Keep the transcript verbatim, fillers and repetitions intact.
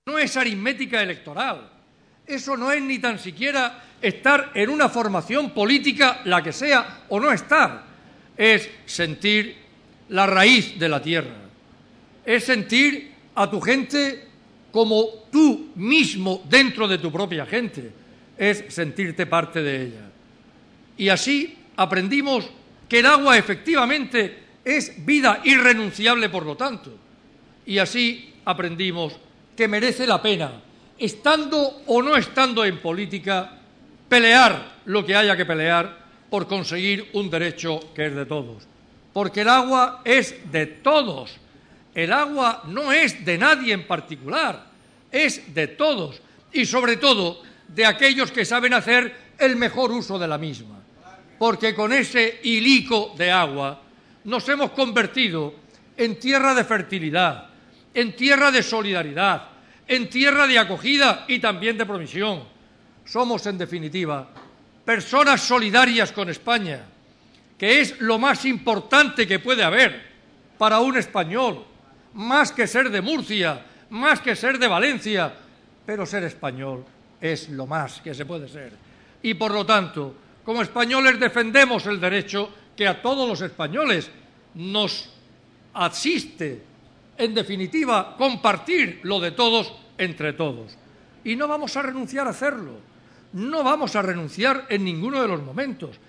no es aritmética electoral. Eso no es ni tan siquiera estar en una formación política, la que sea, o no estar. Es sentir la raíz de la tierra. Es sentir a tu gente como tú mismo dentro de tu propia gente. Es sentirte parte de ella. Y así aprendimos que el agua efectivamente es vida irrenunciable, por lo tanto. Y así aprendimos que merece la pena, estando o no estando en política, pelear lo que haya que pelear por conseguir un derecho que es de todos. Porque el agua es de todos. El agua no es de nadie en particular, es de todos y sobre todo de aquellos que saben hacer el mejor uso de la misma. Porque con ese hilico de agua nos hemos convertido en tierra de fertilidad, en tierra de solidaridad, en tierra de acogida y también de provisión. Somos, en definitiva, personas solidarias con España, que es lo más importante que puede haber para un español, más que ser de Murcia, más que ser de Valencia, pero ser español es lo más que se puede ser. Y, por lo tanto, como españoles defendemos el derecho que a todos los españoles nos asiste, en definitiva, compartir lo de todos entre todos. Y no vamos a renunciar a hacerlo. No vamos a renunciar en ninguno de los momentos.